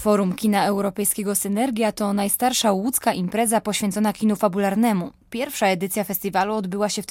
Forum Kina Europejskiego Synergia to najstarsza łódzka impreza poświęcona kinu fabularnemu. Pierwsza edycja festiwalu odbyła się w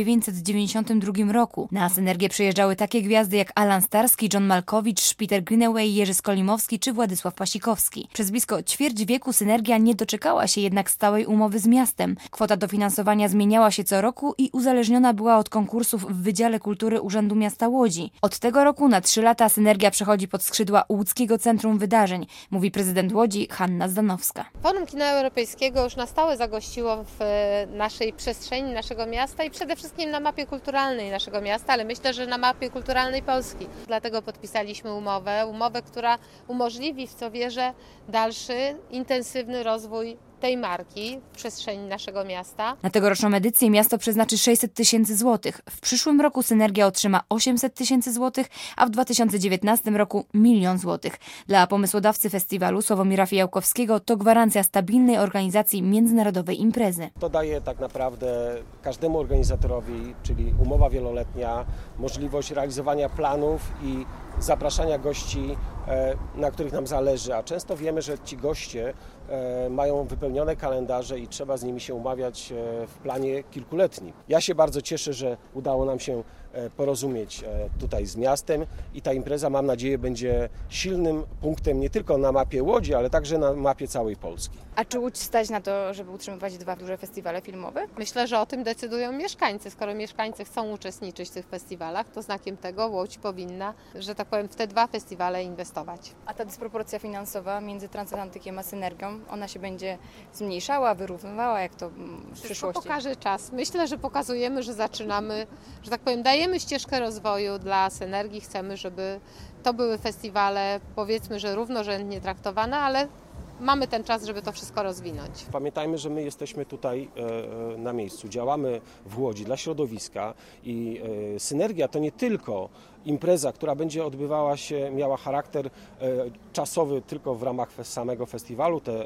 1992 roku. Na Synergię przyjeżdżały takie gwiazdy jak Alan Starski, John Malkowicz, Peter Greenaway, Jerzy Skolimowski czy Władysław Pasikowski. Przez blisko ćwierć wieku Synergia nie doczekała się jednak stałej umowy z miastem. Kwota dofinansowania zmieniała się co roku i uzależniona była od konkursów w Wydziale Kultury Urzędu Miasta Łodzi. Od tego roku na 3 lata Synergia przechodzi pod skrzydła Łódzkiego Centrum Wydarzeń, mówi prezydent Łodzi Hanna Zdanowska. Forum Kina Europejskiego już na stałe zagościło w naszej przestrzeni, naszego miasta i przede wszystkim na mapie kulturalnej naszego miasta, ale myślę, że na mapie kulturalnej Polski. Dlatego podpisaliśmy umowę, która umożliwi, w co wierzę, dalszy, intensywny rozwój tej marki w przestrzeni naszego miasta. Na tegoroczną edycję miasto przeznaczy 600 000 złotych. W przyszłym roku Synergia otrzyma 800 000 złotych, a w 2019 roku 1 000 000 złotych. Dla pomysłodawcy festiwalu Sławomira Fijałkowskiego to gwarancja stabilnej organizacji międzynarodowej imprezy. To daje tak naprawdę każdemu organizatorowi, czyli umowa wieloletnia, możliwość realizowania planów i zapraszania gości, na których nam zależy, a często wiemy, że ci goście mają wypełnione kalendarze i trzeba z nimi się umawiać w planie kilkuletnim. Ja się bardzo cieszę, że udało nam się porozumieć tutaj z miastem i ta impreza, mam nadzieję, będzie silnym punktem nie tylko na mapie Łodzi, ale także na mapie całej Polski. A czy Łódź stać na to, żeby utrzymywać 2 duże festiwale filmowe? Myślę, że o tym decydują mieszkańcy. Skoro mieszkańcy chcą uczestniczyć w tych festiwalach, to znakiem tego Łódź powinna, że tak powiem, w te 2 festiwale inwestować. A ta dysproporcja finansowa między Transatlantykiem a Synergią, ona się będzie zmniejszała, wyrównywała, jak to w przyszłości? To pokaże czas. Myślę, że pokazujemy, że zaczynamy, że tak powiem, dajemy ścieżkę rozwoju dla Synergii. Chcemy, żeby to były festiwale, powiedzmy, że równorzędnie traktowane, ale mamy ten czas, żeby to wszystko rozwinąć. Pamiętajmy, że my jesteśmy tutaj na miejscu, działamy w Łodzi dla środowiska i Synergia to nie tylko impreza, która będzie odbywała się, miała charakter czasowy tylko w ramach samego festiwalu, te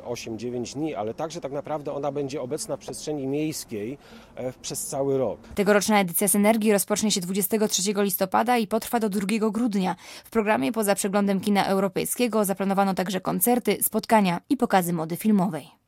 8-9 dni, ale także tak naprawdę ona będzie obecna w przestrzeni miejskiej przez cały rok. Tegoroczna edycja Synergii rozpocznie się 23 listopada i potrwa do 2 grudnia. W programie poza przeglądem kina europejskiego zaplanowano także koncerty, spotkania i pokazy mody filmowej.